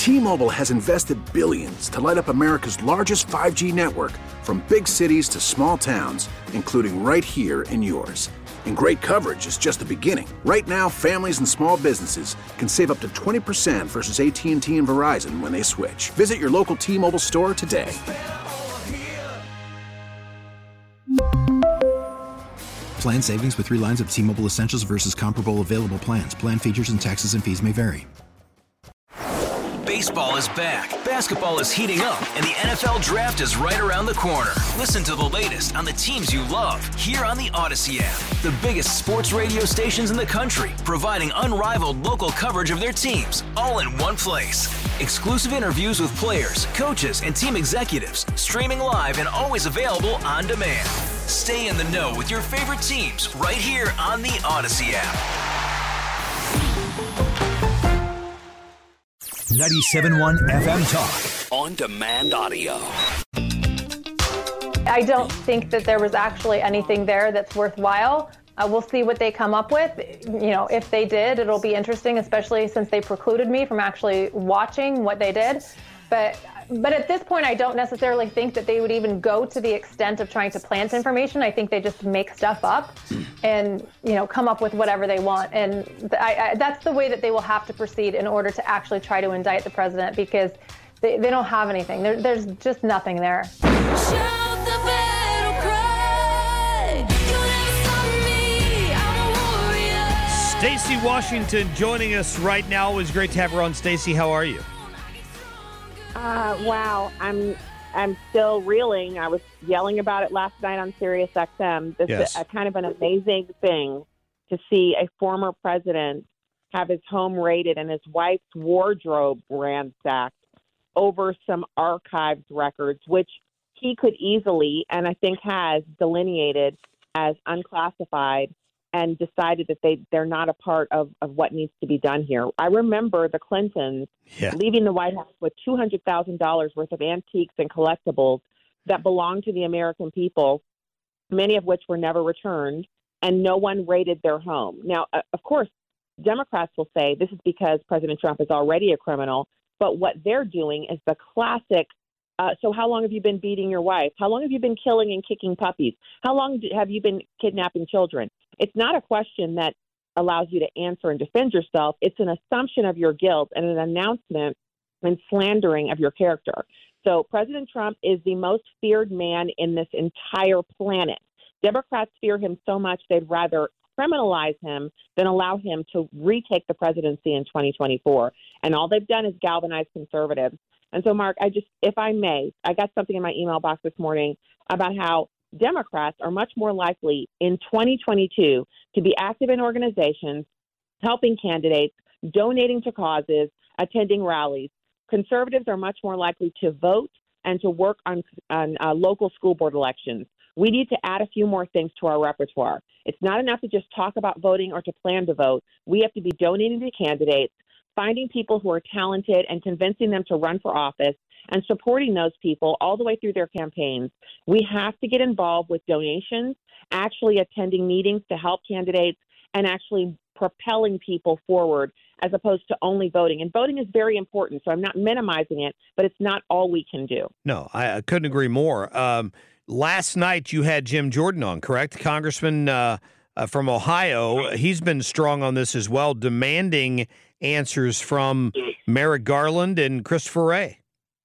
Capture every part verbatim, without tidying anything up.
T-Mobile has invested billions to light up America's largest five G network, from big cities to small towns, including right here in yours. And great coverage is just the beginning. Right now, families and small businesses can save up to twenty percent versus A T and T and Verizon when they switch. Visit your local T-Mobile store today. Plan savings with three lines of T-Mobile Essentials versus comparable available plans. Plan features and taxes and fees may vary. Baseball is back, basketball is heating up, and the N F L Draft is right around the corner. Listen to the latest on the teams you love here on the Odyssey app. The biggest sports radio stations in the country, providing unrivaled local coverage of their teams, all in one place. Exclusive interviews with players, coaches, and team executives, streaming live and always available on demand. Stay in the know with your favorite teams right here on the Odyssey app. ninety-seven point one F M Talk. On demand audio. I don't think that there was actually anything there that's worthwhile. Uh, we'll see what they come up with. You know, if they did, it'll be interesting, especially since they precluded me from actually watching what they did. But but at this point, I don't necessarily think that they would even go to the extent of trying to plant information. I think they just make stuff up and, you know, come up with whatever they want. And I, I, that's the way that they will have to proceed in order to actually try to indict the president, because they, they don't have anything. There, there's just nothing there. Shout the battle cry. You never saw me. I'm a warrior. Stacey Washington joining us right now. It was great to have her on. Stacey, how are you? Uh, wow, I'm I'm still reeling. I was yelling about it last night on Sirius X M. This Yes. is a kind of an amazing thing to see a former president have his home raided and his wife's wardrobe ransacked over some archives records, which he could easily, and I think has, delineated as unclassified, and decided that they, they're not a part of, of what needs to be done here. I remember the Clintons Yeah. leaving the White House with two hundred thousand dollars worth of antiques and collectibles that belonged to the American people, many of which were never returned, and no one raided their home. Now, uh, of course, Democrats will say this is because President Trump is already a criminal, but what they're doing is the classic, uh, so how long have you been beating your wife? How long have you been killing and kicking puppies? How long do, have you been kidnapping children? It's not a question that allows you to answer and defend yourself. It's an assumption of your guilt and an announcement and slandering of your character. So President Trump is the most feared man in this entire planet. Democrats fear him so much they'd rather criminalize him than allow him to retake the presidency in twenty twenty-four. And all they've done is galvanize conservatives. And so, Mark, I just, if I may, I got something in my email box this morning about how Democrats are much more likely in twenty twenty-two to be active in organizations, helping candidates, donating to causes, attending rallies. Conservatives are much more likely to vote and to work on, on uh, local school board elections. We need to add a few more things to our repertoire. It's not enough to just talk about voting or to plan to vote. We have to be donating to candidates, finding people who are talented and convincing them to run for office, and supporting those people all the way through their campaigns. We have to get involved with donations, actually attending meetings to help candidates, and actually propelling people forward as opposed to only voting. And voting is very important, so I'm not minimizing it, but it's not all we can do. No, I, I couldn't agree more. Um, last night you had Jim Jordan on, correct? Congressman uh, uh, from Ohio. He's been strong on this as well, demanding answers from Merrick Garland and Christopher Wray.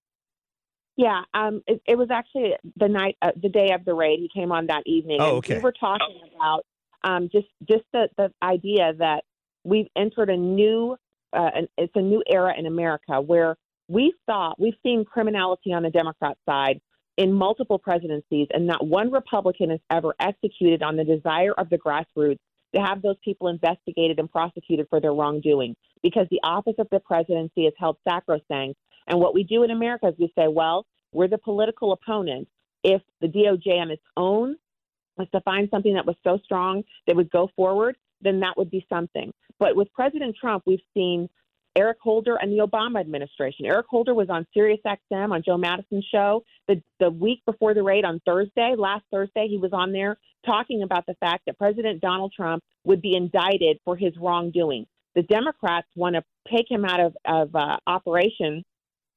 Yeah, um, it, it was actually the night, uh, the day of the raid. He came on that evening. Oh, and okay. We were talking about um, just just the, the idea that we've entered a new, uh, an, it's a new era in America where we thought we've seen criminality on the Democrat side in multiple presidencies, and not one Republican has ever executed on the desire of the grassroots to have those people investigated and prosecuted for their wrongdoing, because the office of the presidency is held sacrosanct. And what we do in America is we say, well, we're the political opponent. If the D O J on its own was to find something that was so strong that would go forward, then that would be something. But with President Trump, we've seen Eric Holder and the Obama administration. Eric Holder was on Sirius X M on Joe Madison's show the, the week before the raid on Thursday. Last Thursday, he was on there talking about the fact that President Donald Trump would be indicted for his wrongdoing. The Democrats want to take him out of, of uh, operation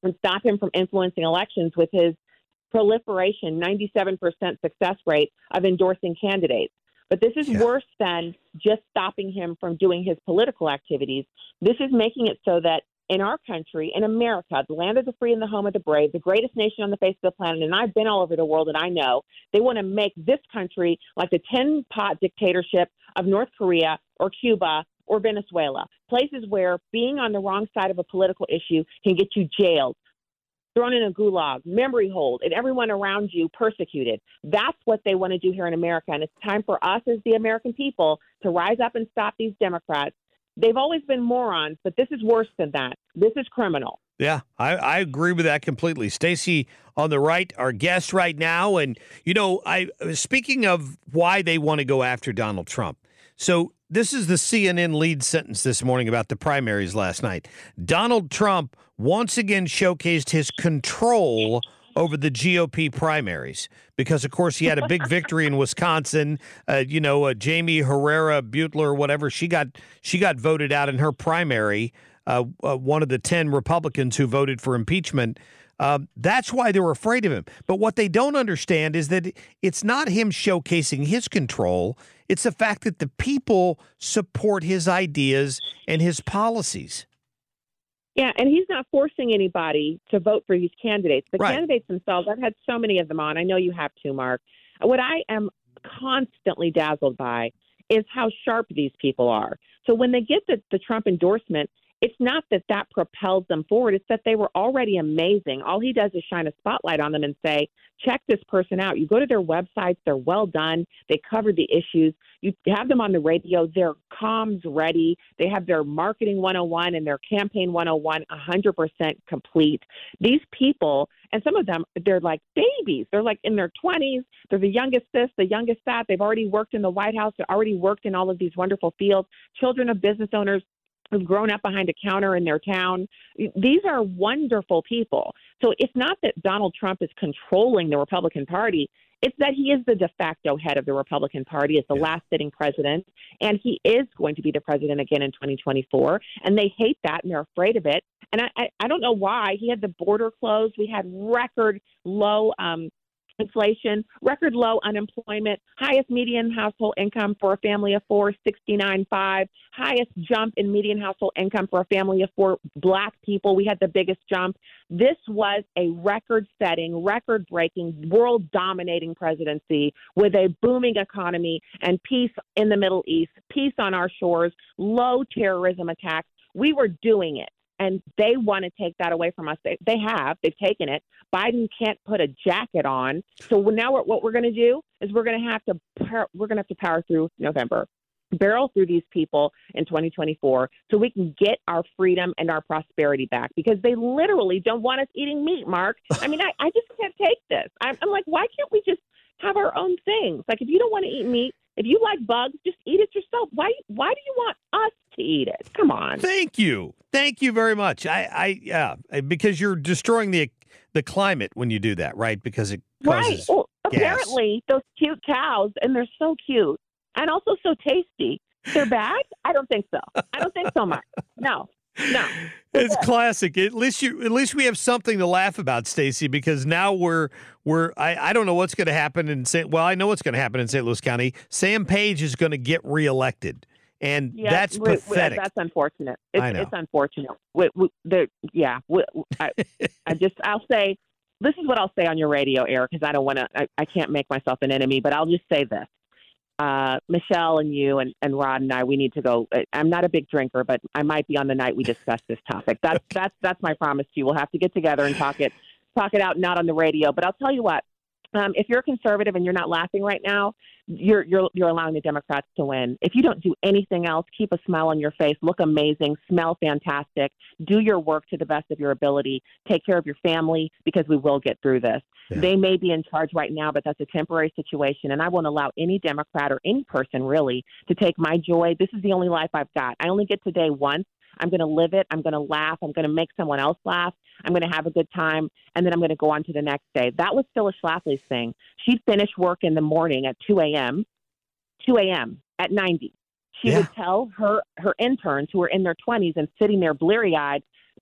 and stop him from influencing elections with his proliferation, ninety-seven percent success rate of endorsing candidates. But this is Yeah. worse than just stopping him from doing his political activities. This is making it so that in our country, in America, the land of the free and the home of the brave, the greatest nation on the face of the planet, and I've been all over the world and I know, they want to make this country like the tin-pot dictatorship of North Korea or Cuba or Venezuela, places where being on the wrong side of a political issue can get you jailed, thrown in a gulag, memory hold, and everyone around you persecuted. That's what they want to do here in America, and it's time for us as the American people to rise up and stop these Democrats. They've always been morons, but this is worse than that. This is criminal. Yeah, I, I agree with that completely. Stacey on the right, our guest right now. And, you know, I speaking of why they want to go after Donald Trump. So this is the C N N lead sentence this morning about the primaries last night. Donald Trump once again showcased his control over the G O P primaries because, of course, he had a big victory in Wisconsin. Uh, you know, uh, Jamie Herrera Butler, whatever, she got she got voted out in her primary, uh, uh, one of the ten Republicans who voted for impeachment. Uh, that's why they were afraid of him. But what they don't understand is that it's not him showcasing his control. It's the fact that the people support his ideas and his policies. Yeah, and he's not forcing anybody to vote for these candidates. The Right. candidates themselves, I've had so many of them on. I know you have too, Mark. What I am constantly dazzled by is how sharp these people are. So when they get the, the Trump endorsement, it's not that that propels them forward. It's that they were already amazing. All he does is shine a spotlight on them and say, check this person out. You go to their websites. They're well done. They cover the issues. You have them on the radio. They're comms ready. They have their marketing one oh one and their campaign one oh one one hundred percent complete. These people, and some of them, they're like babies. They're like in their twenties. They're the youngest this, the youngest that. They've already worked in the White House. They've already worked in all of these wonderful fields. Children of business owners who've grown up behind a counter in their town. These are wonderful people. So it's not that Donald Trump is controlling the Republican Party. It's that he is the de facto head of the Republican Party, as the last sitting president, and he is going to be the president again in twenty twenty-four. And they hate that, and they're afraid of it. And I, I, I don't know why. He had the border closed. We had record low um, inflation, record low unemployment, highest median household income for a family of four, sixty-nine point five, highest jump in median household income for a family of four Black people. We had the biggest jump. This was a record-setting, record-breaking, world-dominating presidency with a booming economy and peace in the Middle East, peace on our shores, low terrorism attacks. We were doing it. And they want to take that away from us. They, they have. They've taken it. Biden can't put a jacket on. So now what, what we're going to do is we're going to have to par- we're going to have to power through November, barrel through these people in twenty twenty-four, so we can get our freedom and our prosperity back. Because they literally don't want us eating meat, Mark. I mean, I, I just can't take this. I'm, I'm like, why can't we just have our own things? Like, if you don't want to eat meat, if you like bugs, just eat it yourself. Why? Why do you want us to eat it? Come on. Thank you. Thank you very much. I, I, yeah, because you're destroying the the climate when you do that, right? Because it causes right. Well, gas. apparently, those cute cows, and they're so cute and also so tasty. They're bad? I don't think so. I don't think so, Mark. No. No. It's classic. At least you, at least we have something to laugh about, Stacey, because now we're we're. I, I don't know what's going to happen in Saint Well, I know what's going to happen in Saint Louis County. Sam Page is going to get reelected, and Yeah, that's we- we- pathetic. That's unfortunate. It's, I know. it's unfortunate. We, we, the, yeah. We, I, I just. I'll say. This is what I'll say on your radio, Eric, because I don't want to. I, I can't make myself an enemy, but I'll just say this. Uh, Michelle and you and, and Rod and I, we need to go. I'm not a big drinker, but I might be on the night we discuss this topic. That's that's that's my promise to you. We'll have to get together and talk it talk it out, not on the radio. But I'll tell you what. Um, if you're a conservative and you're not laughing right now, you're you're you're allowing the Democrats to win. If you don't do anything else, keep a smile on your face, look amazing, smell fantastic, do your work to the best of your ability, take care of your family, because we will get through this. Yeah. They may be in charge right now, but that's a temporary situation, and I won't allow any Democrat or any person really to take my joy. This is the only life I've got. I only get today once. I'm going to live it. I'm going to laugh. I'm going to make someone else laugh. I'm going to have a good time, and then I'm going to go on to the next day. That was Phyllis Schlafly's thing. She'd finish work in the morning at two a.m., two a.m. at ninety. She Yeah. would tell her, her interns who were in their twenties and sitting there bleary-eyed,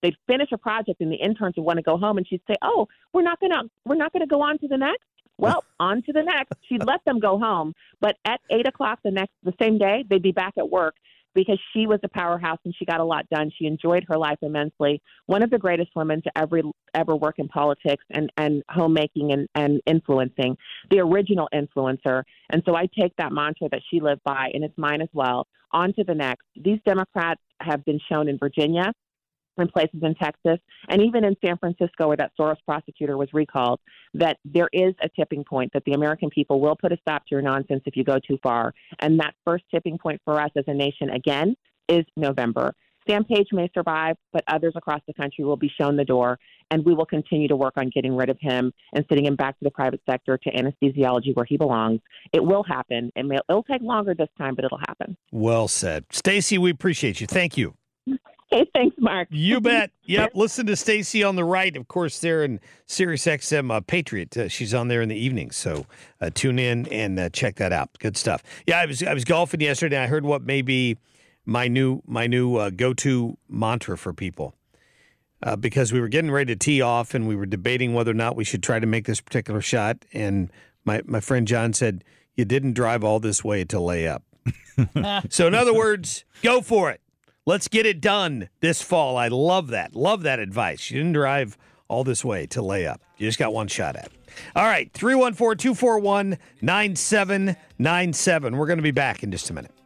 they'd finish a project and the interns would want to go home, and she'd say, "Oh, we're not gonna we're not gonna go on to the next." Well, on to the next. She'd let them go home, but at eight o'clock the next the same day, they'd be back at work because she was a powerhouse and she got a lot done. She enjoyed her life immensely. One of the greatest women to ever ever work in politics and, and homemaking and, and influencing, the original influencer. And so I take that mantra that she lived by, and it's mine as well, on to the next. These Democrats have been shown in Virginia, in places in Texas, and even in San Francisco, where that Soros prosecutor was recalled, that there is a tipping point, that the American people will put a stop to your nonsense if you go too far. And that first tipping point for us as a nation, again, is November. Sam Page may survive, but others across the country will be shown the door, and we will continue to work on getting rid of him and sending him back to the private sector, to anesthesiology, where he belongs. It will happen. It may, it'll take longer this time, but it'll happen. Well said. Stacey, we appreciate you. Thank you. Hey, thanks, Mark. You bet. Yep. Listen to Stacey on the right. Of course, they're in Sirius X M uh, Patriot. Uh, she's on there in the evenings. So uh, tune in and uh, check that out. Good stuff. Yeah, I was I was golfing yesterday. And I heard what may be my new my new uh, go-to mantra for people, uh, because we were getting ready to tee off and we were debating whether or not we should try to make this particular shot. And my my friend John said, "You didn't drive all this way to lay up." So in other words, go for it. Let's get it done this fall. I love that. Love that advice. You didn't drive all this way to lay up. You just got one shot at it. All right, three one four, two four one, nine seven nine seven. We're going to be back in just a minute.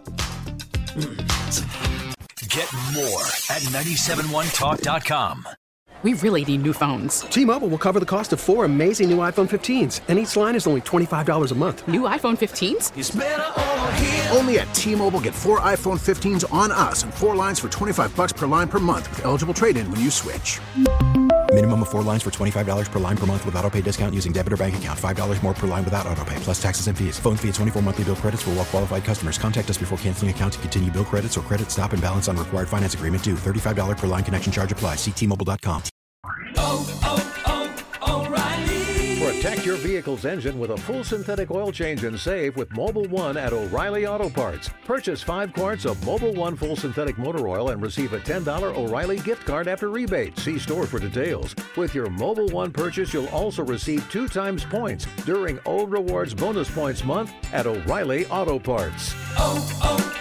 Get more at nine seven one talk dot com. We really need new phones. T-Mobile will cover the cost of four amazing new iPhone fifteens, and each line is only twenty-five dollars a month. New iPhone fifteens? It's better over here. Only at T-Mobile, get four iPhone fifteens on us and four lines for twenty-five bucks per line per month with eligible trade-in when you switch. Minimum of four lines for twenty-five dollars per line per month with autopay discount using debit or bank account. five dollars more per line without autopay, plus taxes and fees. Phone fee at twenty-four monthly bill credits for well-qualified customers. Contact us before canceling account to continue bill credits or credit stop and balance on required finance agreement due. thirty-five dollars per line connection charge applies. See T Mobile dot com. Oh, oh, oh, O'Reilly. Protect your vehicle's engine with a full synthetic oil change and save with Mobil one at O'Reilly Auto Parts. Purchase five quarts of Mobil one full synthetic motor oil and receive a ten dollars O'Reilly gift card after rebate. See store for details. With your Mobil one purchase, you'll also receive two times points during O Rewards Bonus Points Month at O'Reilly Auto Parts. Oh,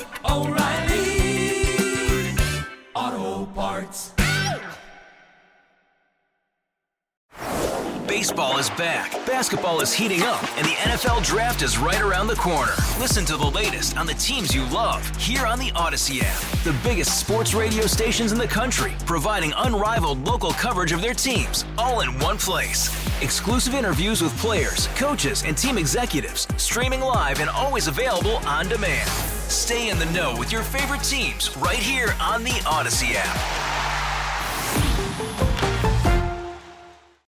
oh, oh, O'Reilly Auto Parts. Baseball is back, basketball is heating up, and the N F L Draft is right around the corner. Listen to the latest on the teams you love here on the Odyssey app. The biggest sports radio stations in the country, providing unrivaled local coverage of their teams, all in one place. Exclusive interviews with players, coaches, and team executives, streaming live and always available on demand. Stay in the know with your favorite teams right here on the Odyssey app.